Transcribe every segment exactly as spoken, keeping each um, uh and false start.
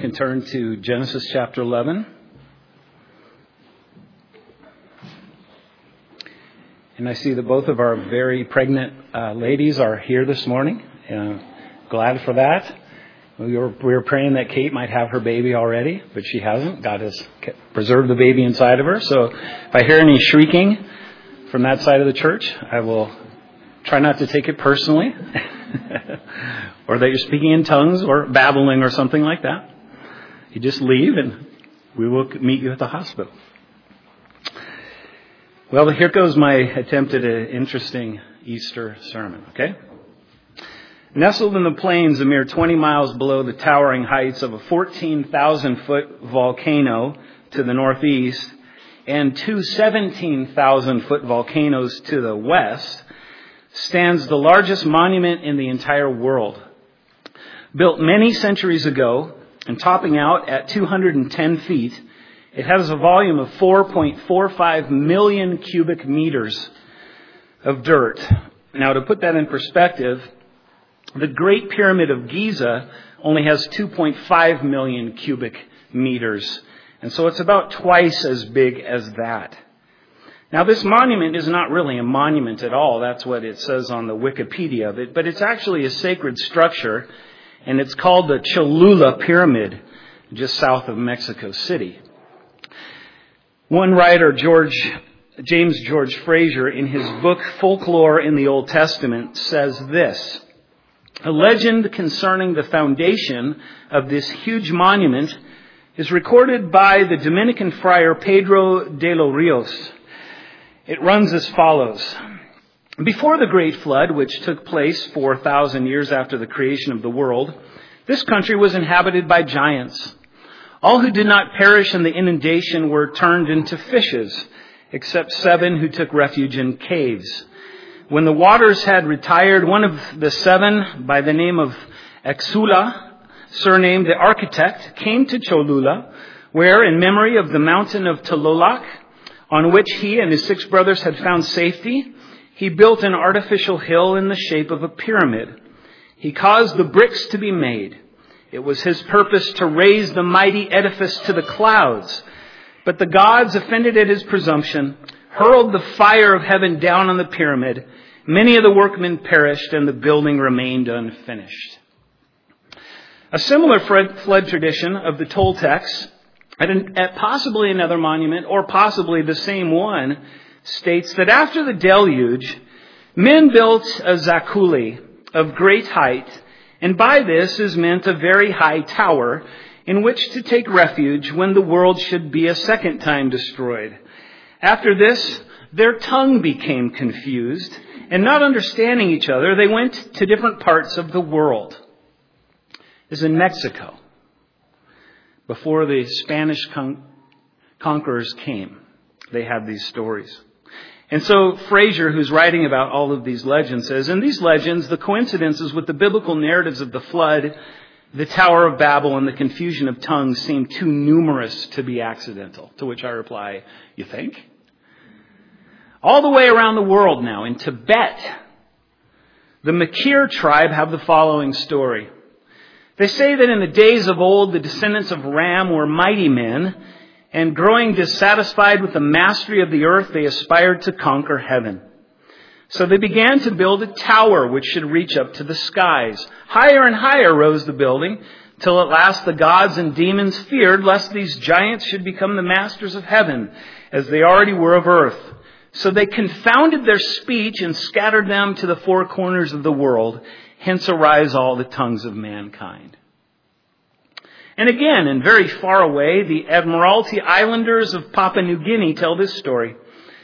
can turn to Genesis chapter eleven. And I see that both of our very pregnant uh, ladies are here this morning. Uh, glad for that. We were, we were praying that Kate might have her baby already, but she hasn't. God has preserved the baby inside of her. So if I hear any shrieking from that side of the church, I will try not to take it personally. Or that you're speaking in tongues or babbling or something like that. You just leave and we will meet you at the hospital. Well, here goes my attempt at an interesting Easter sermon, okay? Nestled in the plains a mere twenty miles below the towering heights of a fourteen thousand foot volcano to the northeast and two seventeen thousand foot volcanoes to the west stands the largest monument in the entire world. Built many centuries ago and topping out at two hundred ten feet, it has a volume of four point four five million cubic meters of dirt. Now, to put that in perspective, the Great Pyramid of Giza only has two point five million cubic meters. And so it's about twice as big as that. Now, this monument is not really a monument at all. That's what it says on the Wikipedia of it. But it's actually a sacred structure, and it's called the Cholula Pyramid, just south of Mexico City. One writer, George James George Fraser, in his book Folklore in the Old Testament, says this: a legend concerning the foundation of this huge monument is recorded by the Dominican friar Pedro de los Rios. It runs as follows. Before the Great Flood, which took place four thousand years after the creation of the world, this country was inhabited by giants. All who did not perish in the inundation were turned into fishes, except seven who took refuge in caves. When the waters had retired, one of the seven, by the name of Exula, surnamed the Architect, came to Cholula, where, in memory of the mountain of Tlaloc, on which he and his six brothers had found safety, he built an artificial hill in the shape of a pyramid. He caused the bricks to be made. It was his purpose to raise the mighty edifice to the clouds. But the gods, offended at his presumption, hurled the fire of heaven down on the pyramid. Many of the workmen perished, and the building remained unfinished. A similar flood tradition of the Toltecs, at, an, at possibly another monument, or possibly the same one, states that after the deluge, men built a zaculi of great height, and by this is meant a very high tower in which to take refuge when the world should be a second time destroyed. After this, their tongue became confused, and not understanding each other, they went to different parts of the world. This is in Mexico, before the Spanish con- conquerors came. They had these stories. And so Fraser, who's writing about all of these legends, says, in these legends, the coincidences with the biblical narratives of the flood, the Tower of Babel, and the confusion of tongues seem too numerous to be accidental. To which I reply, you think? All the way around the world now, in Tibet, the Makir tribe have the following story. They say that in the days of old, the descendants of Ram were mighty men, and growing dissatisfied with the mastery of the earth, they aspired to conquer heaven. So they began to build a tower which should reach up to the skies. Higher and higher rose the building, till at last the gods and demons feared lest these giants should become the masters of heaven, as they already were of earth. So they confounded their speech and scattered them to the four corners of the world. Hence arise all the tongues of mankind. And again, and very far away, the Admiralty Islanders of Papua New Guinea tell this story.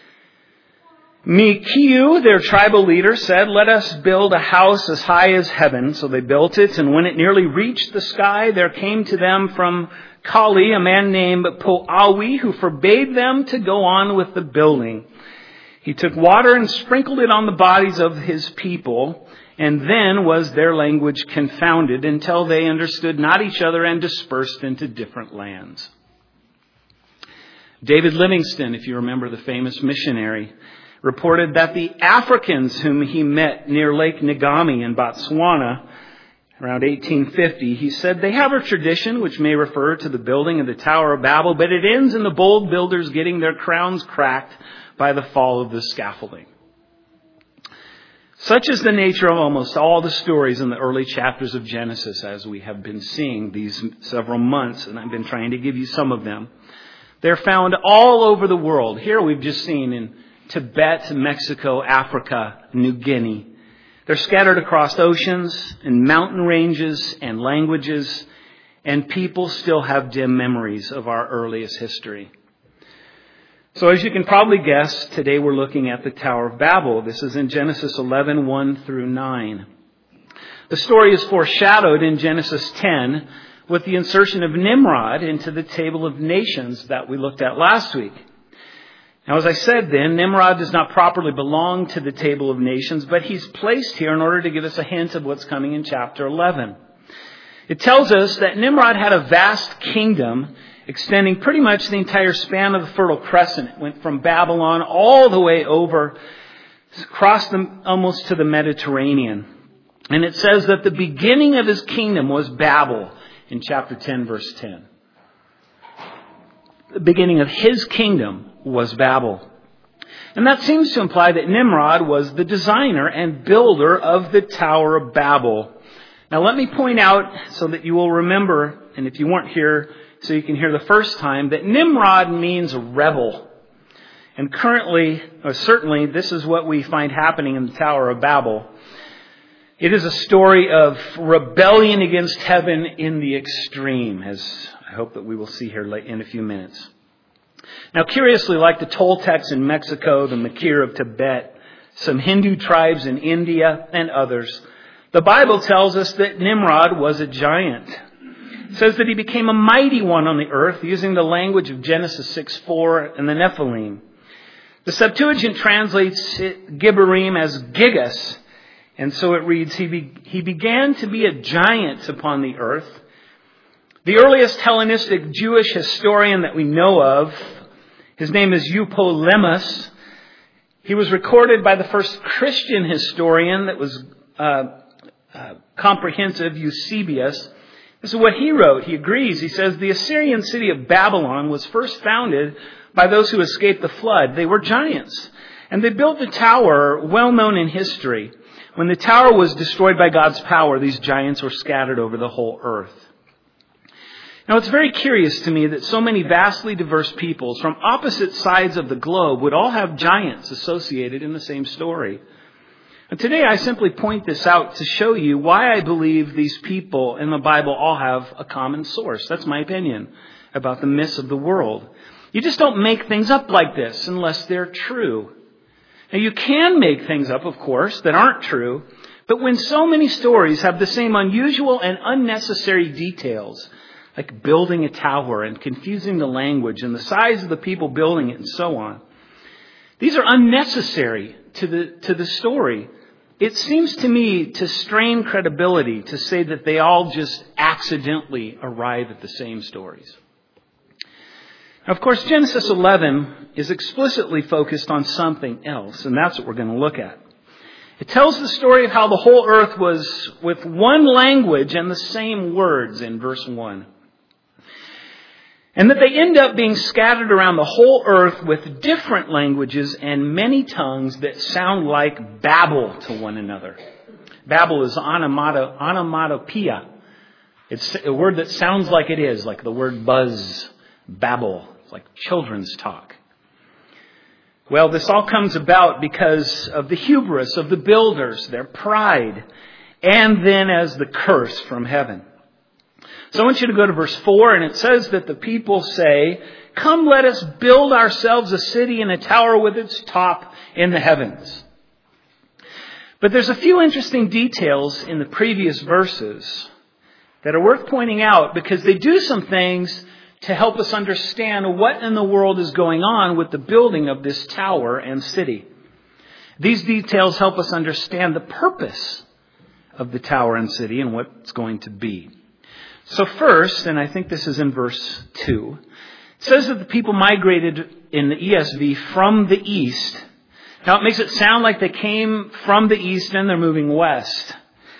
Mikiu, their tribal leader, said, let us build a house as high as heaven. So they built it, and when it nearly reached the sky, there came to them from Kali a man named Po'awi, who forbade them to go on with the building. He took water and sprinkled it on the bodies of his people, and then was their language confounded until they understood not each other and dispersed into different lands. David Livingstone, if you remember the famous missionary, reported that the Africans whom he met near Lake Ngami in Botswana around eighteen fifty, he said, "They have a tradition which may refer to the building of the Tower of Babel, but it ends in the bold builders getting their crowns cracked by the fall of the scaffolding." Such is the nature of almost all the stories in the early chapters of Genesis, as we have been seeing these several months, and I've been trying to give you some of them. They're found all over the world. Here we've just seen in Tibet, Mexico, Africa, New Guinea. They're scattered across oceans and mountain ranges and languages, and people still have dim memories of our earliest history. So as you can probably guess, today we're looking at the Tower of Babel. This is in Genesis eleven, one through nine. The story is foreshadowed in Genesis ten with the insertion of Nimrod into the table of nations that we looked at last week. Now, as I said then, Nimrod does not properly belong to the table of nations, but he's placed here in order to give us a hint of what's coming in chapter eleven. It tells us that Nimrod had a vast kingdom extending pretty much the entire span of the Fertile Crescent. It went from Babylon all the way over, across the, almost to the Mediterranean. And it says that the beginning of his kingdom was Babel in chapter ten, verse ten. The beginning of his kingdom was Babel. And that seems to imply that Nimrod was the designer and builder of the Tower of Babel. Now let me point out, so that you will remember, and if you weren't here, so you can hear the first time, that Nimrod means rebel. And currently, or certainly, this is what we find happening in the Tower of Babel. It is a story of rebellion against heaven in the extreme, as I hope that we will see here in a few minutes. Now, curiously, like the Toltecs in Mexico, the Makir of Tibet, some Hindu tribes in India, and others, the Bible tells us that Nimrod was a giant. It says that he became a mighty one on the earth, using the language of Genesis six four and the Nephilim. The Septuagint translates it, Gibborim, as Gigas, and so it reads, he, be, he began to be a giant upon the earth. The earliest Hellenistic Jewish historian that we know of, his name is Eupolemus. He was recorded by the first Christian historian that was uh, uh, comprehensive, Eusebius. This is what he wrote. He agrees. He says, the Assyrian city of Babylon was first founded by those who escaped the flood. They were giants. And they built a tower well known in history. When the tower was destroyed by God's power, these giants were scattered over the whole earth. Now, it's very curious to me that so many vastly diverse peoples from opposite sides of the globe would all have giants associated in the same story. And today I simply point this out to show you why I believe these people in the Bible all have a common source. That's my opinion about the myths of the world. You just don't make things up like this unless they're true. Now, you can make things up, of course, that aren't true, but when so many stories have the same unusual and unnecessary details, like building a tower and confusing the language and the size of the people building it and so on, these are unnecessary to the to the story. It seems to me to strain credibility to say that they all just accidentally arrive at the same stories. Now, of course, Genesis eleven is explicitly focused on something else, and that's what we're going to look at. It tells the story of how the whole earth was with one language and the same words in verse one. And that they end up being scattered around the whole earth with different languages and many tongues that sound like babble to one another. Babble is onomato, onomatopoeia. It's a word that sounds like it is, like the word buzz, babble, like children's talk. Well, this all comes about because of the hubris of the builders, their pride, and then as the curse from heaven. So I want you to go to verse four, and it says that the people say, "Come, let us build ourselves a city and a tower with its top in the heavens." But there's a few interesting details in the previous verses that are worth pointing out because they do some things to help us understand what in the world is going on with the building of this tower and city. These details help us understand the purpose of the tower and city and what it's going to be. So first, and I think this is in verse two, it says that the people migrated in the E S V from the east. Now it makes it sound like they came from the east and they're moving west.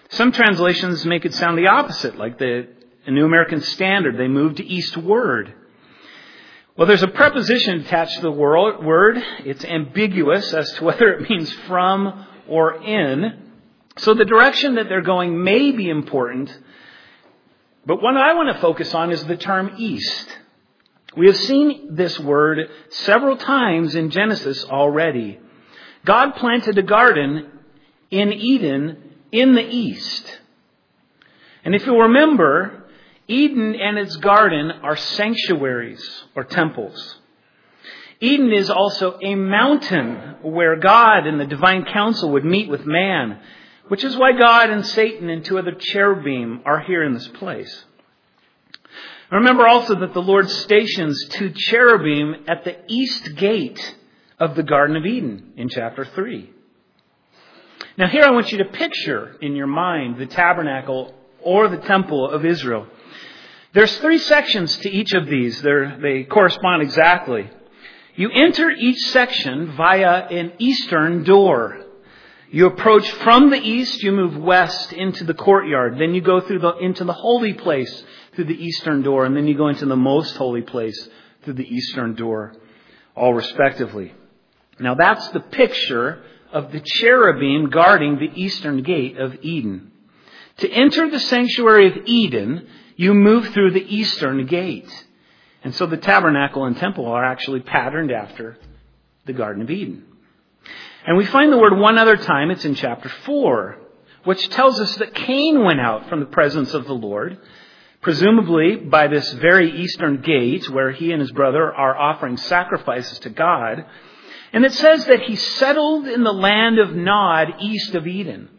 Some translations make it sound the opposite, like the New American Standard. They move to eastward. Well, there's a preposition attached to the word. It's ambiguous as to whether it means from or in. So the direction that they're going may be important. But what I want to focus on is the term east. We have seen this word several times in Genesis already. God planted a garden in Eden in the east. And if you'll remember, Eden and its garden are sanctuaries or temples. Eden is also a mountain where God and the divine council would meet with man, which is why God and Satan and two other cherubim are here in this place. Remember also that the Lord stations two cherubim at the east gate of the Garden of Eden in chapter three. Now here I want you to picture in your mind the tabernacle or the temple of Israel. There's three sections to each of these. They're, they correspond exactly. You enter each section via an eastern door. You approach from the east, you move west into the courtyard. Then you go through the into the holy place through the eastern door. And then you go into the most holy place through the eastern door, all respectively. Now that's the picture of the cherubim guarding the eastern gate of Eden. To enter the sanctuary of Eden, you move through the eastern gate. And so the tabernacle and temple are actually patterned after the Garden of Eden. And we find the word one other time. It's in chapter four, which tells us that Cain went out from the presence of the Lord, presumably by this very eastern gate where he and his brother are offering sacrifices to God. And it says that he settled in the land of Nod east of Eden.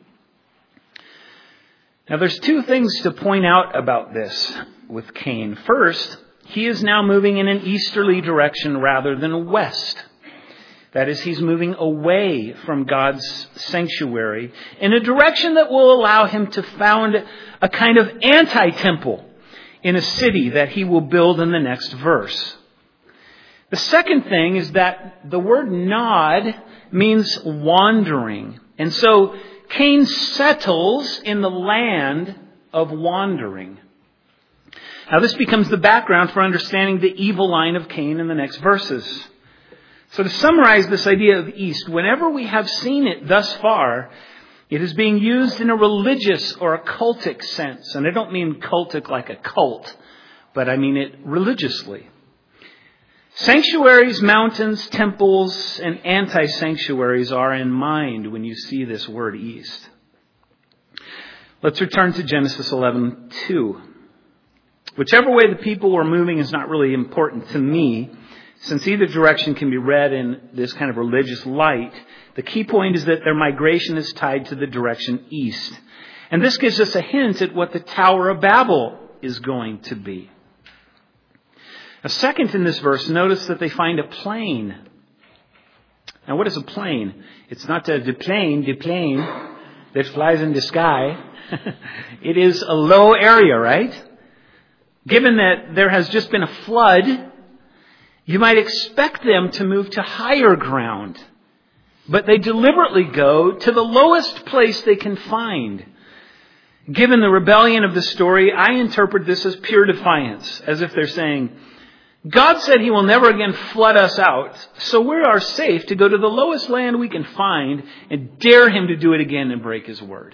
Now there's two things to point out about this with Cain. First, he is now moving in an easterly direction rather than west. That is, he's moving away from God's sanctuary in a direction that will allow him to found a kind of anti-temple in a city that he will build in the next verse. The second thing is that the word nod means wandering. And so Cain settles in the land of wandering. Now this becomes the background for understanding the evil line of Cain in the next verses. So to summarize this idea of east, whenever we have seen it thus far, it is being used in a religious or a cultic sense. And I don't mean cultic like a cult, but I mean it religiously. Sanctuaries, mountains, temples, and anti-sanctuaries are in mind when you see this word east. Let's return to Genesis eleven two. Whichever way the people were moving is not really important to me, since either direction can be read in this kind of religious light. The key point is that their migration is tied to the direction east. And this gives us a hint at what the Tower of Babel is going to be. A second in this verse, notice that they find a plain. Now what is a plain? It's not a de plane, de plane that flies in the sky. It is a low area, right? Given that there has just been a flood, you might expect them to move to higher ground. But they deliberately go to the lowest place they can find. Given the rebellion of the story, I interpret this as pure defiance, as if they're saying, God said he will never again flood us out, so we are safe to go to the lowest land we can find and dare him to do it again and break his word.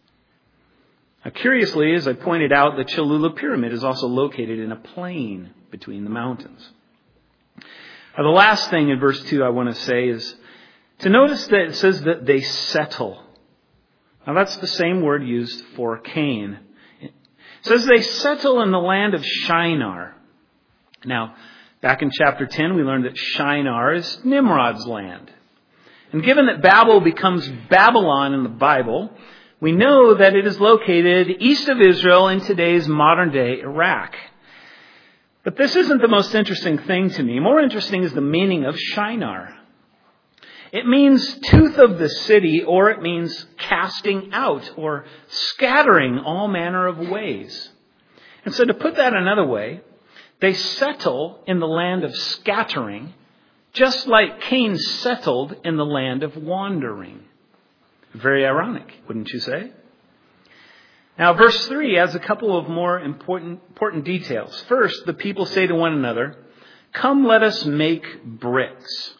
Now, curiously, as I pointed out, the Cholula Pyramid is also located in a plain between the mountains. Now, the last thing in verse two I want to say is to notice that it says that they settle. Now, that's the same word used for Cain. It says they settle in the land of Shinar. Now, back in chapter ten, we learned that Shinar is Nimrod's land. And given that Babel becomes Babylon in the Bible, we know that it is located east of Israel in today's modern-day Iraq. But this isn't the most interesting thing to me. More interesting is the meaning of Shinar. It means tooth of the city, or it means casting out or scattering all manner of ways. And so to put that another way, they settle in the land of scattering, just like Cain settled in the land of wandering. Very ironic, wouldn't you say? Now, verse three adds a couple of more important, important details. First, the people say to one another, "Come, let us make bricks."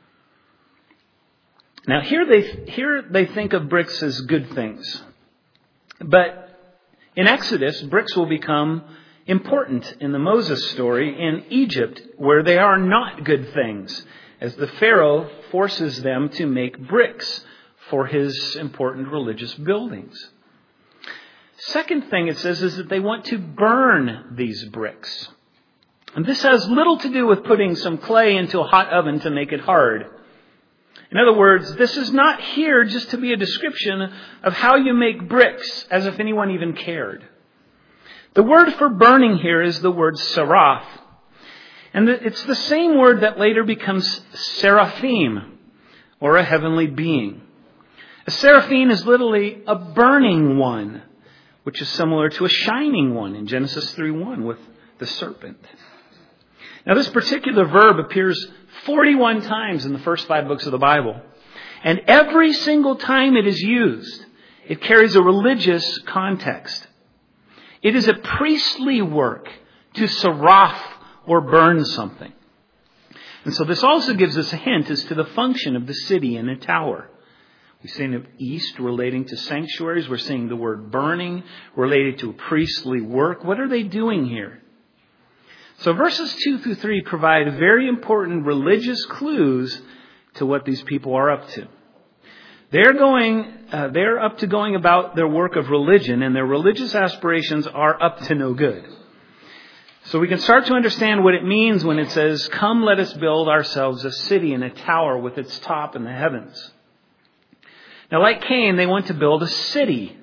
Now, here they, here they think of bricks as good things. But in Exodus, bricks will become important in the Moses story in Egypt, where they are not good things, as the Pharaoh forces them to make bricks for his important religious buildings. Second thing it says is that they want to burn these bricks. And this has little to do with putting some clay into a hot oven to make it hard. In other words, this is not here just to be a description of how you make bricks, as if anyone even cared. The word for burning here is the word seraph. And it's the same word that later becomes seraphim, or a heavenly being. A seraphim is literally a burning one, which is similar to a shining one in Genesis three one with the serpent. Now, this particular verb appears forty-one times in the first five books of the Bible. And every single time it is used, it carries a religious context. It is a priestly work to seraph or burn something. And so this also gives us a hint as to the function of the city and the tower. We've seen the east relating to sanctuaries. We're seeing the word burning related to a priestly work. What are they doing here? So verses two through three provide very important religious clues to what these people are up to. They're going, uh, they're up to going about their work of religion, and their religious aspirations are up to no good. So we can start to understand what it means when it says, "Come, let us build ourselves a city and a tower with its top in the heavens." Now, like Cain, they want to build a city.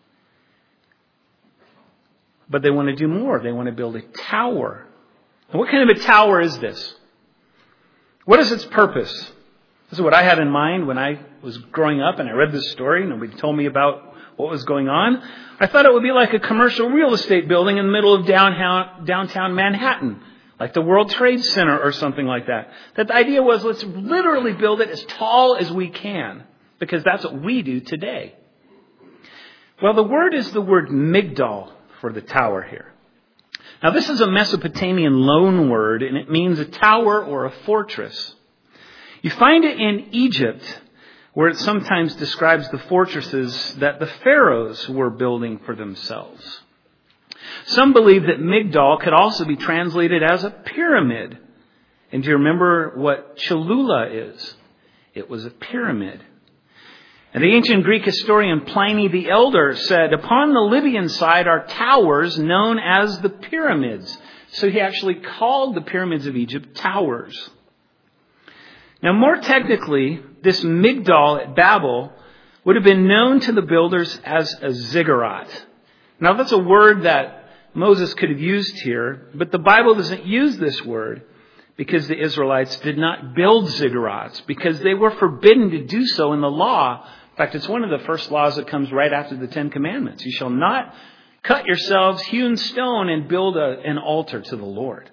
But they want to do more. They want to build a tower. And what kind of a tower is this? What is its purpose? This is what I had in mind when I was growing up and I read this story. Nobody told me about what was going on. I thought it would be like a commercial real estate building in the middle of downtown, downtown Manhattan, like the World Trade Center or something like that. That the idea was, let's literally build it as tall as we can, because that's what we do today. Well, the word is the word Migdal for the tower here. Now, this is a Mesopotamian loan word, and it means a tower or a fortress. You find it in Egypt, where it sometimes describes the fortresses that the pharaohs were building for themselves. Some believe that Migdal could also be translated as a pyramid. And do you remember what Cholula is? It was a pyramid. And the ancient Greek historian Pliny the Elder said, "Upon the Libyan side are towers known as the pyramids." So he actually called the pyramids of Egypt towers. Now, more technically, this Migdal at Babel would have been known to the builders as a ziggurat. Now, that's a word that Moses could have used here, but the Bible doesn't use this word because the Israelites did not build ziggurats, because they were forbidden to do so in the law. In fact, it's one of the first laws that comes right after the Ten Commandments. You shall not cut yourselves hewn stone and build a, an altar to the Lord.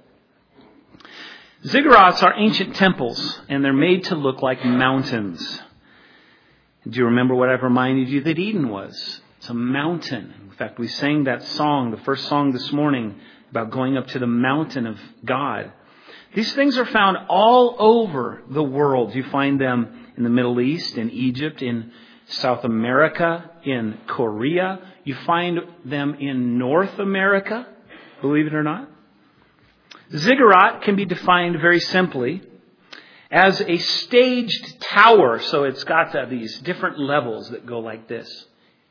Ziggurats are ancient temples, and they're made to look like mountains. Do you remember what I've reminded you that Eden was? It's a mountain. In fact, we sang that song, the first song this morning, about going up to the mountain of God. These things are found all over the world. You find them in the Middle East, in Egypt, in South America, in Korea. You find them in North America, believe it or not. Ziggurat can be defined very simply as a staged tower. So it's got uh, these different levels that go like this,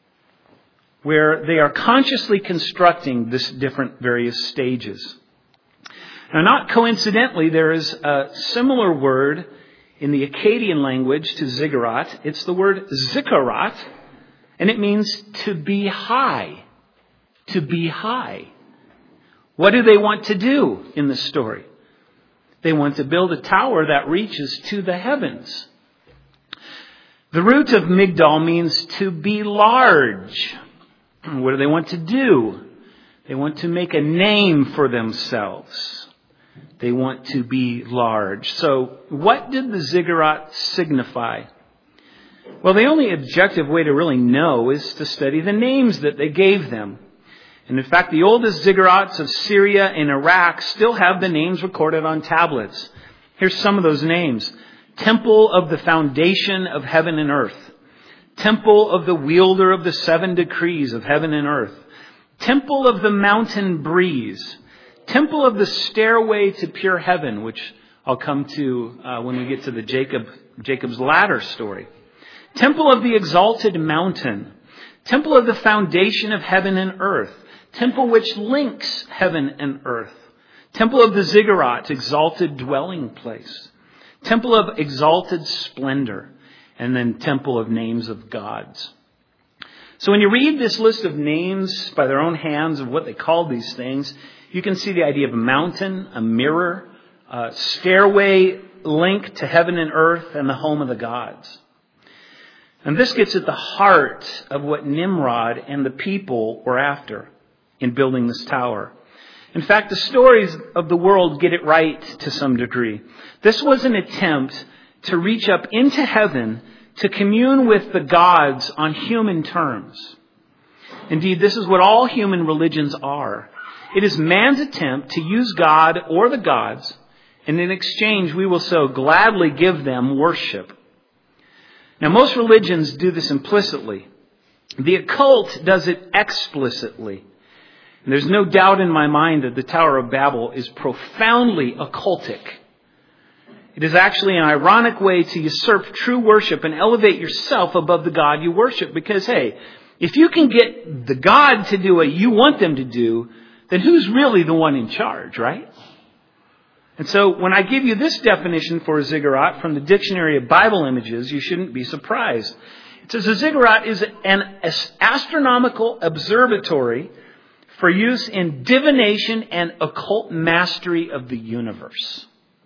where they are consciously constructing this different various stages. Now, not coincidentally, there is a similar word in the Akkadian language to ziggurat. It's the word zikkurat, and it means to be high. To be high. What do they want to do in the story? They want to build a tower that reaches to the heavens. The root of Migdal means to be large. What do they want to do? They want to make a name for themselves. They want to be large. So what did the ziggurat signify? Well, the only objective way to really know is to study the names that they gave them. And in fact, the oldest ziggurats of Syria and Iraq still have the names recorded on tablets. Here's some of those names. Temple of the foundation of heaven and earth. Temple of the wielder of the seven decrees of heaven and earth. Temple of the mountain breeze. Temple of the stairway to pure heaven, which I'll come to uh, when we get to the Jacob Jacob's ladder story. Temple of the exalted mountain. Temple of the foundation of heaven and earth. Temple which links heaven and earth. Temple of the ziggurat, exalted dwelling place. Temple of exalted splendor. And then temple of names of gods. So when you read this list of names by their own hands of what they called these things, you can see the idea of a mountain, a mirror, a stairway link to heaven and earth, and the home of the gods. And this gets at the heart of what Nimrod and the people were after in building this tower. In fact, the stories of the world get it right to some degree. This was an attempt to reach up into heaven to commune with the gods on human terms. Indeed, this is what all human religions are. It is man's attempt to use God or the gods, and in exchange we will so gladly give them worship. Now, most religions do this implicitly. The occult does it explicitly. And there's no doubt in my mind that the Tower of Babel is profoundly occultic. It is actually an ironic way to usurp true worship and elevate yourself above the God you worship. Because, hey, if you can get the God to do what you want them to do, then who's really the one in charge, right? And so when I give you this definition for a ziggurat from the Dictionary of Bible Images, you shouldn't be surprised. It says a ziggurat is an astronomical observatory for use in divination and occult mastery of the universe.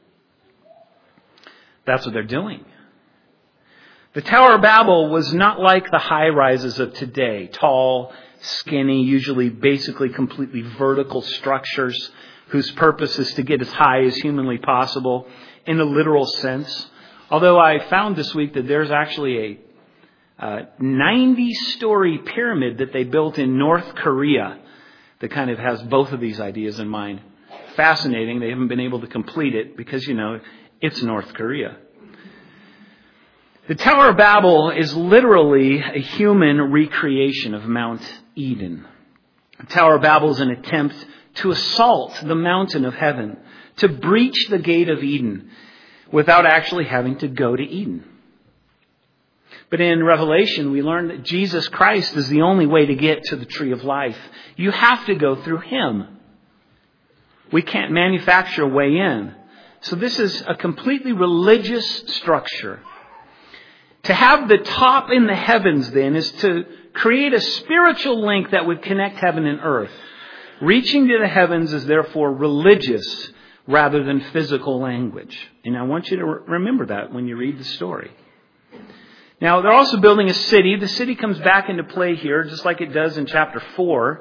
That's what they're doing. The Tower of Babel was not like the high rises of today. Tall, skinny, usually basically completely vertical structures whose purpose is to get as high as humanly possible in a literal sense. Although I found this week that there's actually a ninety-story pyramid that they built in North Korea that kind of has both of these ideas in mind. Fascinating. They haven't been able to complete it because, you know, it's North Korea. The Tower of Babel is literally a human recreation of Mount Eden. The Tower of Babel is an attempt to assault the mountain of heaven, to breach the gate of Eden without actually having to go to Eden. But in Revelation, we learn that Jesus Christ is the only way to get to the tree of life. You have to go through Him. We can't manufacture a way in. So this is a completely religious structure. To have the top in the heavens, then, is to create a spiritual link that would connect heaven and earth. Reaching to the heavens is therefore religious rather than physical language. And I want you to remember that when you read the story. Now, they're also building a city. The city comes back into play here, just like it does in chapter four.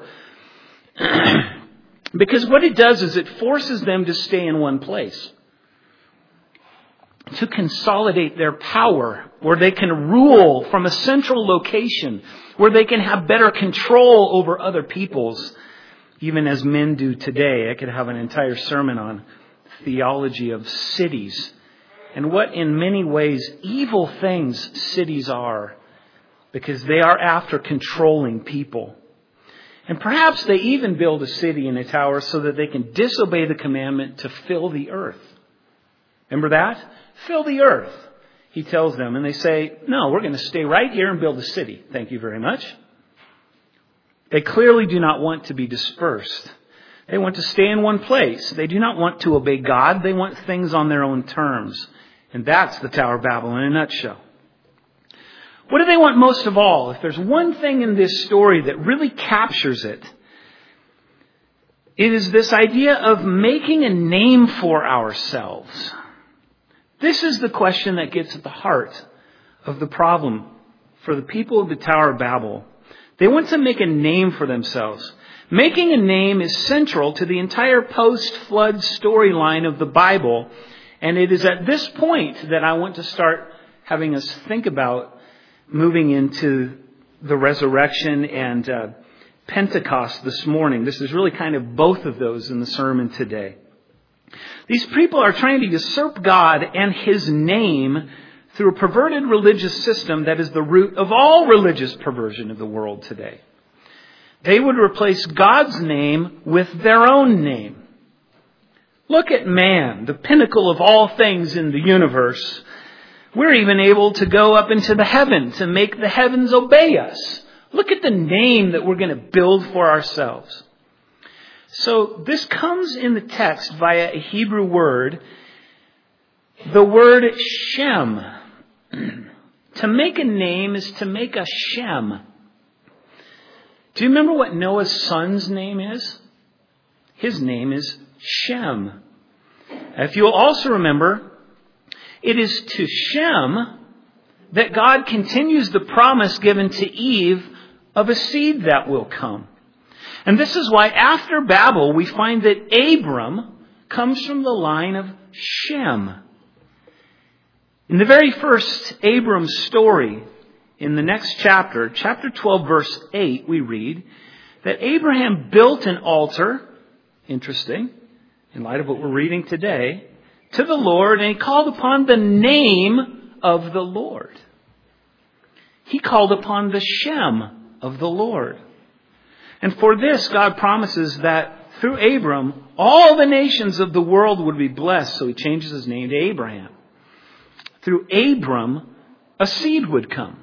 Because what it does is it forces them to stay in one place. To consolidate their power, where they can rule from a central location, where they can have better control over other peoples, even as men do today. I could have an entire sermon on theology of cities and what in many ways evil things cities are, because they are after controlling people. And perhaps they even build a city in a tower so that they can disobey the commandment to fill the earth. Remember that? Fill the earth, he tells them. And they say, no, we're going to stay right here and build a city. Thank you very much. They clearly do not want to be dispersed. They want to stay in one place. They do not want to obey God. They want things on their own terms. And that's the Tower of Babel in a nutshell. What do they want most of all? If there's one thing in this story that really captures it, it is this idea of making a name for ourselves. This is the question that gets at the heart of the problem for the people of the Tower of Babel. They want to make a name for themselves. Making a name is central to the entire post-flood storyline of the Bible. And it is at this point that I want to start having us think about moving into the resurrection and uh, Pentecost this morning. This is really kind of both of those in the sermon today. These people are trying to usurp God and His name through a perverted religious system that is the root of all religious perversion of the world today. They would replace God's name with their own name. Look at man, the pinnacle of all things in the universe. We're even able to go up into the heavens and make the heavens obey us. Look at the name that we're going to build for ourselves. So this comes in the text via a Hebrew word, the word Shem. To make a name is to make a Shem. Do you remember what Noah's son's name is? His name is Shem. If you'll also remember, it is to Shem that God continues the promise given to Eve of a seed that will come. And this is why after Babel we find that Abram comes from the line of Shem. In the very first Abram story, in the next chapter, chapter twelve, verse eight, we read that Abraham built an altar, interesting, in light of what we're reading today, to the Lord, and he called upon the name of the Lord. He called upon the Shem of the Lord. And for this, God promises that through Abram, all the nations of the world would be blessed. So he changes his name to Abraham. Through Abram, a seed would come.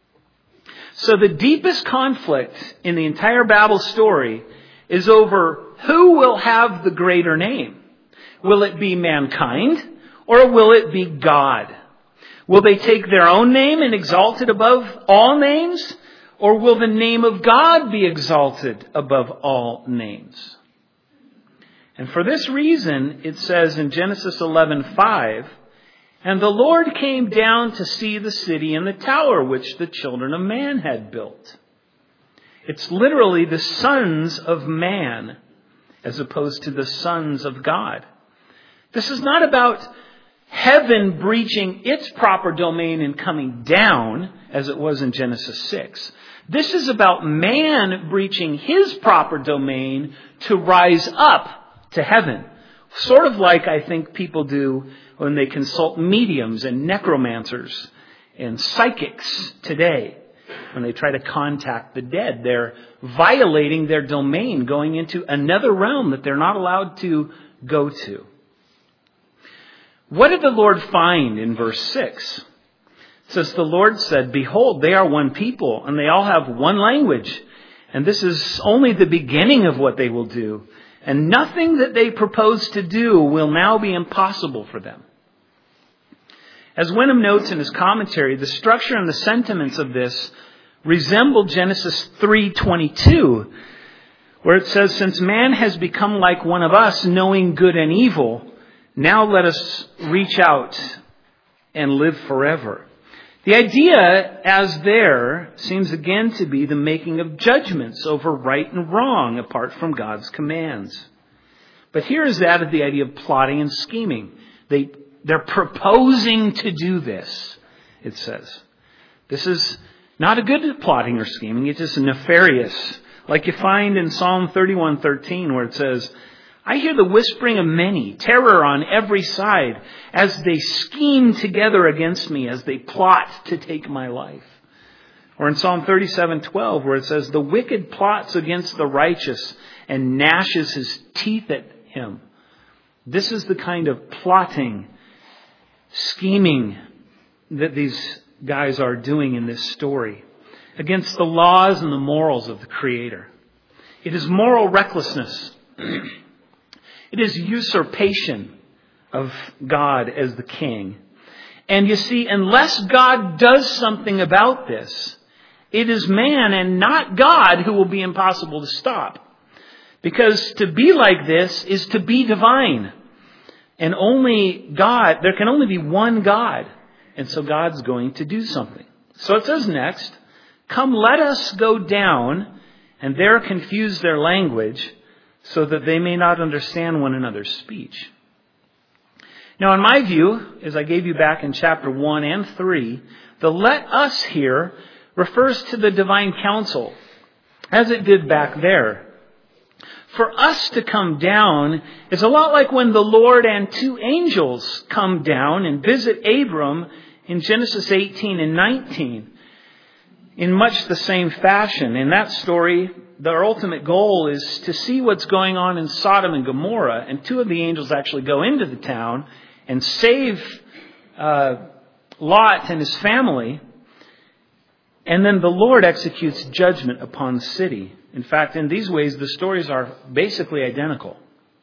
So the deepest conflict in the entire Babel story is over who will have the greater name. Will it be mankind or will it be God? Will they take their own name and exalt it above all names? Or will the name of God be exalted above all names? And for this reason, it says in Genesis eleven five, and the Lord came down to see the city and the tower which the children of man had built. It's literally the sons of man as opposed to the sons of God. This is not about heaven breaching its proper domain and coming down as it was in Genesis six. This is about man breaching his proper domain to rise up to heaven. Sort of like I think people do when they consult mediums and necromancers and psychics today. When they try to contact the dead, they're violating their domain, going into another realm that they're not allowed to go to. What did the Lord find in verse six? It says, the Lord said, behold, they are one people, and they all have one language. And this is only the beginning of what they will do. And nothing that they propose to do will now be impossible for them. As Wenham notes in his commentary, the structure and the sentiments of this resemble Genesis three twenty-two, where it says, since man has become like one of us, knowing good and evil, now let us reach out and live forever. The idea, as there, seems again to be the making of judgments over right and wrong apart from God's commands. But here is added the idea of plotting and scheming. They, they're proposing to do this, it says. This is not a good plotting or scheming. It's just nefarious. Like you find in Psalm thirty-one thirteen where it says, I hear the whispering of many, terror on every side, as they scheme together against me, as they plot to take my life. Or in Psalm thirty-seven twelve, where it says, the wicked plots against the righteous and gnashes his teeth at him. This is the kind of plotting, scheming that these guys are doing in this story against the laws and the morals of the Creator. It is moral recklessness. It is usurpation of God as the king. And you see, unless God does something about this, it is man and not God who will be impossible to stop. Because to be like this is to be divine. And only God, there can only be one God. And so God's going to do something. So it says next, come let us go down and there confuse their language, so that they may not understand one another's speech. Now, in my view, as I gave you back in chapter one and three, the let us here refers to the divine council, as it did back there. For us to come down is a lot like when the Lord and two angels come down and visit Abram in Genesis eighteen and nineteen. In much the same fashion. In that story, their ultimate goal is to see what's going on in Sodom and Gomorrah. And two of the angels actually go into the town and save uh, Lot and his family. And then the Lord executes judgment upon the city. In fact, in these ways, the stories are basically identical.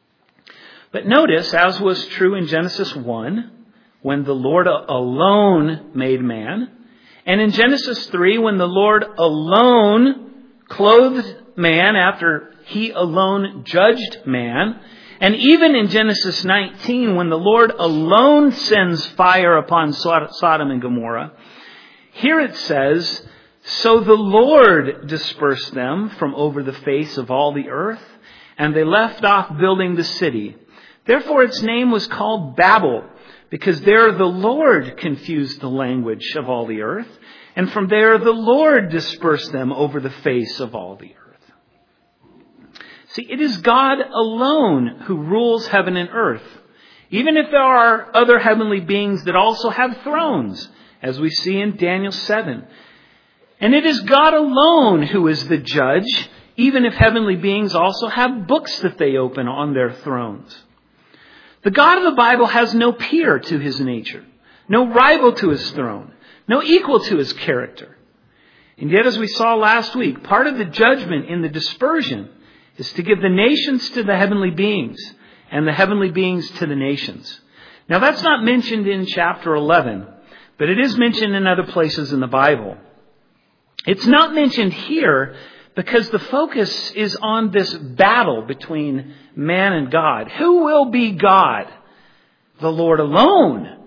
But notice, as was true in Genesis one, when the Lord alone made man, and in Genesis three, when the Lord alone clothed man after he alone judged man, and even in Genesis nineteen, when the Lord alone sends fire upon Sodom and Gomorrah, here it says, so the Lord dispersed them from over the face of all the earth, and they left off building the city. Therefore its name was called Babel, because there the Lord confused the language of all the earth, and from there the Lord dispersed them over the face of all the earth. See, it is God alone who rules heaven and earth, even if there are other heavenly beings that also have thrones, as we see in Daniel seven. And it is God alone who is the judge, even if heavenly beings also have books that they open on their thrones. The God of the Bible has no peer to his nature, no rival to his throne, no equal to his character. And yet, as we saw last week, part of the judgment in the dispersion is to give the nations to the heavenly beings and the heavenly beings to the nations. Now, that's not mentioned in chapter eleven, but it is mentioned in other places in the Bible. It's not mentioned here because the focus is on this battle between man and God. Who will be God? The Lord alone.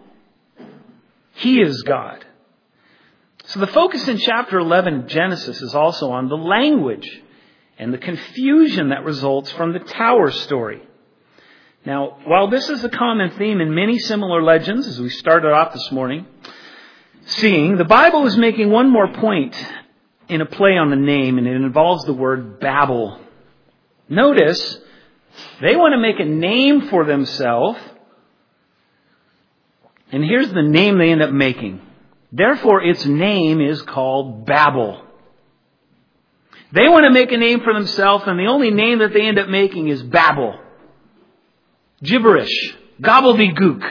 He is God. So the focus in chapter eleven of Genesis is also on the language and the confusion that results from the tower story. Now, while this is a common theme in many similar legends, as we started off this morning, seeing, the Bible is making one more point in a play on the name, and it involves the word Babel. Notice, they want to make a name for themselves, and here's the name they end up making. Therefore, its name is called Babel. They want to make a name for themselves, and the only name that they end up making is Babel. Gibberish. Gobbledygook.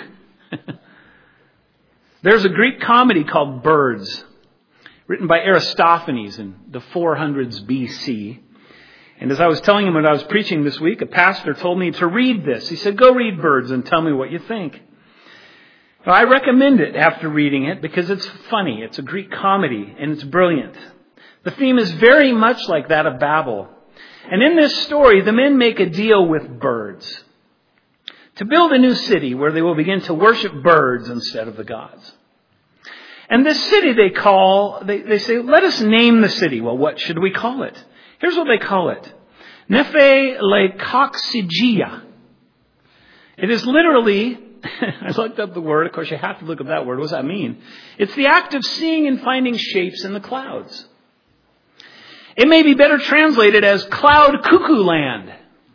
There's a Greek comedy called Birds, written by Aristophanes in the four hundreds B C. And as I was telling him when I was preaching this week, a pastor told me to read this. He said, go read Birds and tell me what you think. Well, I recommend it after reading it because it's funny. It's a Greek comedy and it's brilliant. The theme is very much like that of Babel. And in this story, the men make a deal with birds to build a new city where they will begin to worship birds instead of the gods. And this city they call, they, they say, let us name the city. Well, what should we call it? Here's what they call it. Nephelekaksygia. It is literally, I looked up the word. Of course, you have to look up that word. What does that mean? It's the act of seeing and finding shapes in the clouds. It may be better translated as cloud cuckoo land.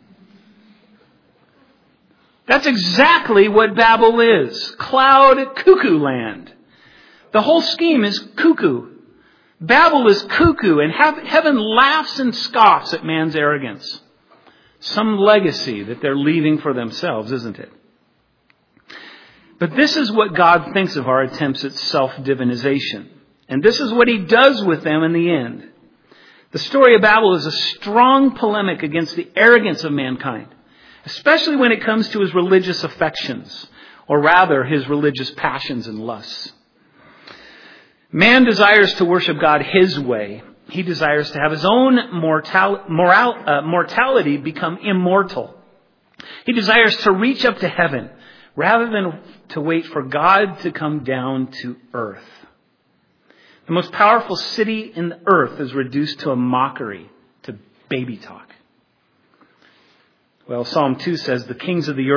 That's exactly what Babel is. Cloud cuckoo land. The whole scheme is cuckoo. Babel is cuckoo, and heaven laughs and scoffs at man's arrogance. Some legacy that they're leaving for themselves, isn't it? But this is what God thinks of our attempts at self-divinization. And this is what he does with them in the end. The story of Babel is a strong polemic against the arrogance of mankind, especially when it comes to his religious affections, or rather his religious passions and lusts. Man desires to worship God his way. He desires to have his own mortal, moral, uh, mortality become immortal. He desires to reach up to heaven rather than to wait for God to come down to earth. The most powerful city in the earth is reduced to a mockery, to baby talk. Well, Psalm two says, the kings of the earth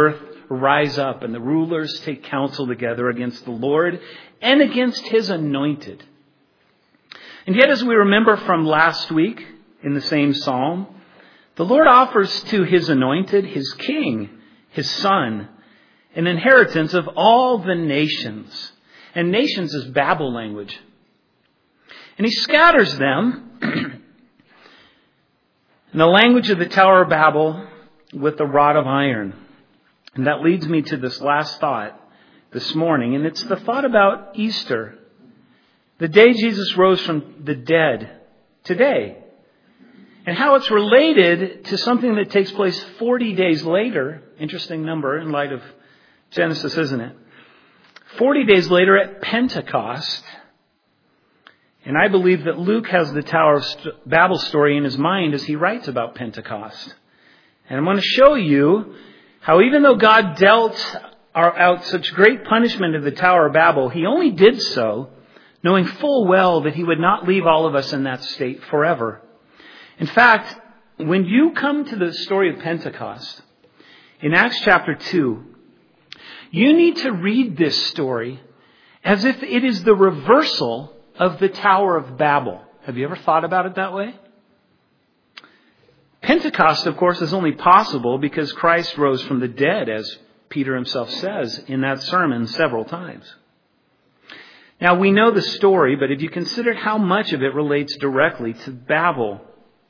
rise up and the rulers take counsel together against the Lord and against his anointed. And yet, as we remember from last week in the same psalm, the Lord offers to his anointed, his king, his son, an inheritance of all the nations. And nations is Babel language. And he scatters them in the language of the Tower of Babel with a rod of iron. And that leads me to this last thought this morning. And it's the thought about Easter. The day Jesus rose from the dead, today. And how it's related to something that takes place forty days later. Interesting number in light of Genesis, isn't it? forty days later at Pentecost. And I believe that Luke has the Tower of Babel story in his mind as he writes about Pentecost. And I'm going to show you how even though God dealt out such great punishment of the Tower of Babel, he only did so knowing full well that he would not leave all of us in that state forever. In fact, when you come to the story of Pentecost, in Acts chapter two, you need to read this story as if it is the reversal of the Tower of Babel. Have you ever thought about it that way? Pentecost, of course, is only possible because Christ rose from the dead, as Peter himself says in that sermon several times. Now, we know the story, but if you consider how much of it relates directly to Babel,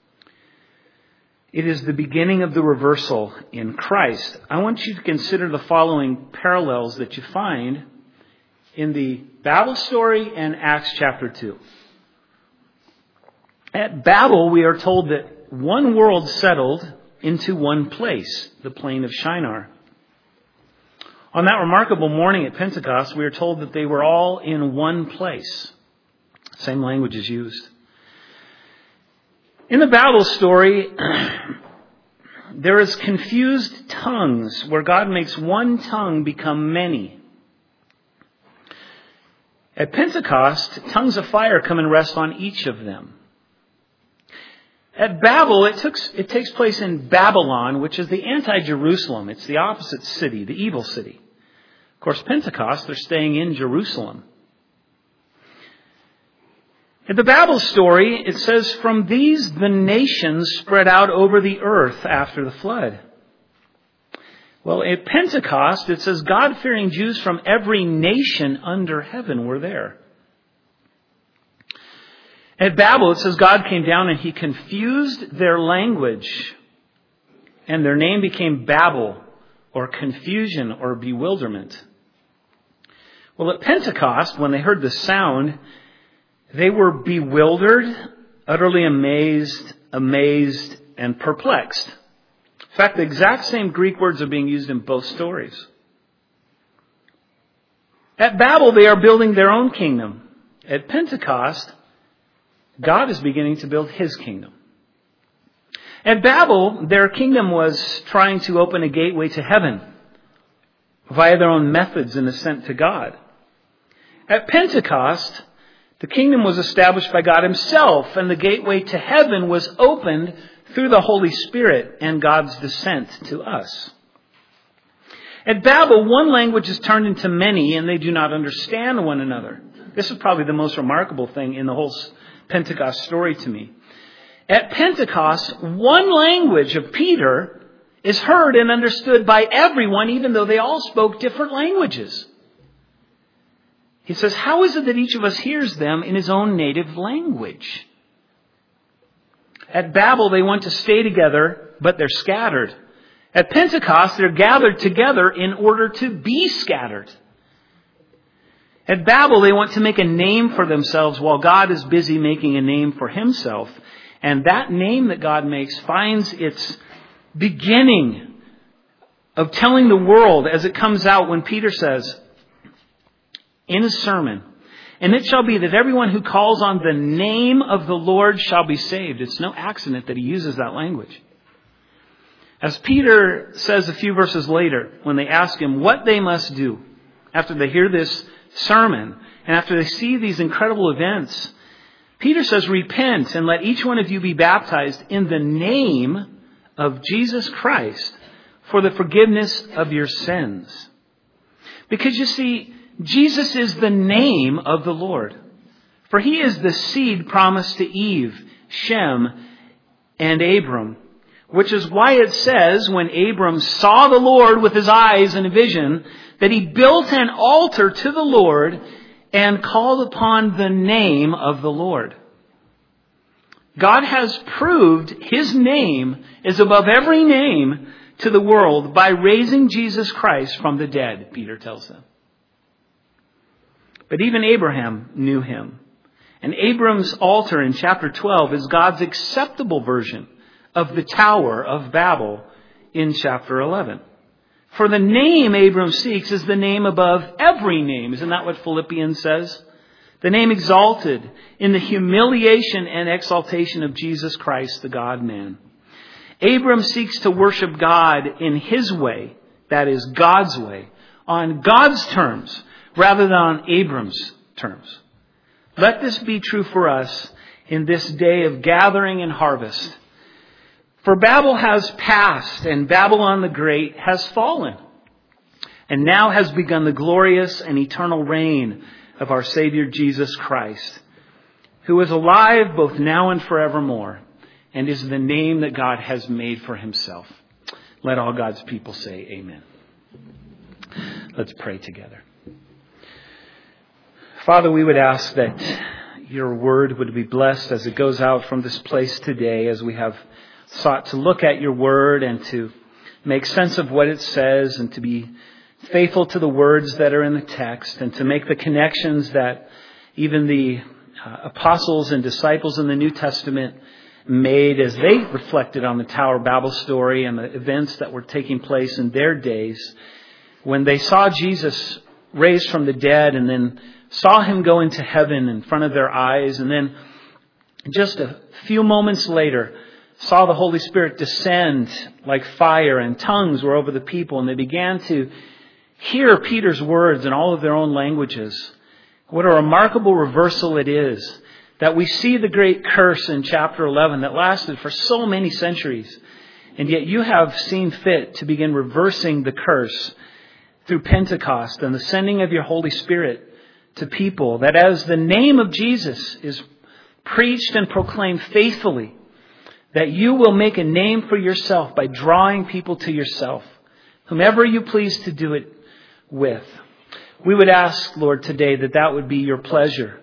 it is the beginning of the reversal in Christ. I want you to consider the following parallels that you find in the Babel story and Acts chapter two. At Babel, we are told that one world settled into one place, the plain of Shinar. On that remarkable morning at Pentecost, we are told that they were all in one place. Same language is used. In the Babel story, there is confused tongues where God makes one tongue become many. At Pentecost, tongues of fire come and rest on each of them. At Babel, it, took, it takes place in Babylon, which is the anti-Jerusalem. It's the opposite city, the evil city. Of course, Pentecost, they're staying in Jerusalem. In the Babel story, it says, from these the nations spread out over the earth after the flood. Well, at Pentecost, it says God-fearing Jews from every nation under heaven were there. At Babel, it says God came down and he confused their language. And their name became Babel, or confusion, or bewilderment. Well, at Pentecost, when they heard the sound, they were bewildered, utterly amazed, amazed, and perplexed. In fact, the exact same Greek words are being used in both stories. At Babel, they are building their own kingdom. At Pentecost, God is beginning to build his kingdom. At Babel, their kingdom was trying to open a gateway to heaven via their own methods in ascent to God. At Pentecost, the kingdom was established by God himself, and the gateway to heaven was opened through the Holy Spirit and God's descent to us. At Babel, one language is turned into many, and they do not understand one another. This is probably the most remarkable thing in the whole Pentecost story to me. At Pentecost, one language of Peter is heard and understood by everyone, even though they all spoke different languages. He says, how is it that each of us hears them in his own native language? At Babel, they want to stay together, but they're scattered. At Pentecost, they're gathered together in order to be scattered. At Babel, they want to make a name for themselves while God is busy making a name for himself. And that name that God makes finds its beginning of telling the world as it comes out when Peter says in his sermon, and it shall be that everyone who calls on the name of the Lord shall be saved. It's no accident that he uses that language. As Peter says a few verses later, when they ask him what they must do after they hear this sermon and after they see these incredible events, Peter says, repent and let each one of you be baptized in the name of Jesus Christ for the forgiveness of your sins. Because you see, Jesus is the name of the Lord. For he is the seed promised to Eve, Shem, and Abram. Which is why it says when Abram saw the Lord with his eyes in a vision, that he built an altar to the Lord and called upon the name of the Lord. God has proved his name is above every name to the world by raising Jesus Christ from the dead, Peter tells them. But even Abraham knew him. And Abram's altar in chapter twelve is God's acceptable version of the Tower of Babel in chapter eleven. For the name Abram seeks is the name above every name. Isn't that what Philippians says? The name exalted in the humiliation and exaltation of Jesus Christ, the God-man. Abram seeks to worship God in his way, that is God's way, on God's terms, rather than on Abram's terms. Let this be true for us in this day of gathering and harvest. For Babel has passed, and Babylon the Great has fallen. And now has begun the glorious and eternal reign of our Savior Jesus Christ, who is alive both now and forevermore, and is the name that God has made for himself. Let all God's people say amen. Let's pray together. Father, we would ask that your word would be blessed as it goes out from this place today, as we have sought to look at your word and to make sense of what it says and to be faithful to the words that are in the text and to make the connections that even the uh, apostles and disciples in the New Testament made as they reflected on the Tower of Babel story and the events that were taking place in their days when they saw Jesus raised from the dead and then saw him go into heaven in front of their eyes, and then just a few moments later saw the Holy Spirit descend like fire, and tongues were over the people, and they began to hear Peter's words in all of their own languages. What a remarkable reversal it is that we see the great curse in chapter eleven that lasted for so many centuries, and yet you have seen fit to begin reversing the curse through Pentecost and the sending of your Holy Spirit to people, that as the name of Jesus is preached and proclaimed faithfully, that you will make a name for yourself by drawing people to yourself, whomever you please to do it with. We would ask, Lord, today that that would be your pleasure,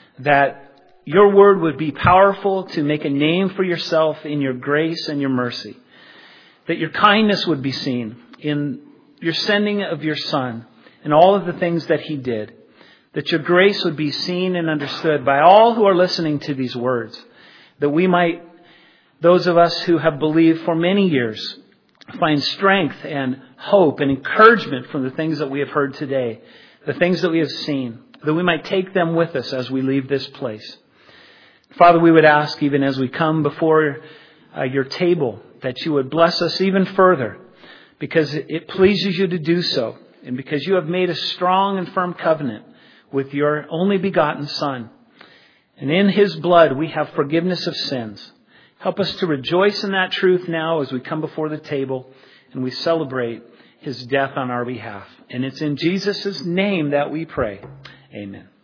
that your word would be powerful to make a name for yourself in your grace and your mercy, that your kindness would be seen in your sending of your Son and all of the things that he did, that your grace would be seen and understood by all who are listening to these words, that we might, those of us who have believed for many years, find strength and hope and encouragement from the things that we have heard today, the things that we have seen, that we might take them with us as we leave this place. Father, we would ask, even as we come before uh, your table, that you would bless us even further, because it pleases you to do so, and because you have made a strong and firm covenant with your only begotten Son. And in his blood we have forgiveness of sins. Help us to rejoice in that truth now as we come before the table and we celebrate his death on our behalf. And it's in Jesus' name that we pray. Amen.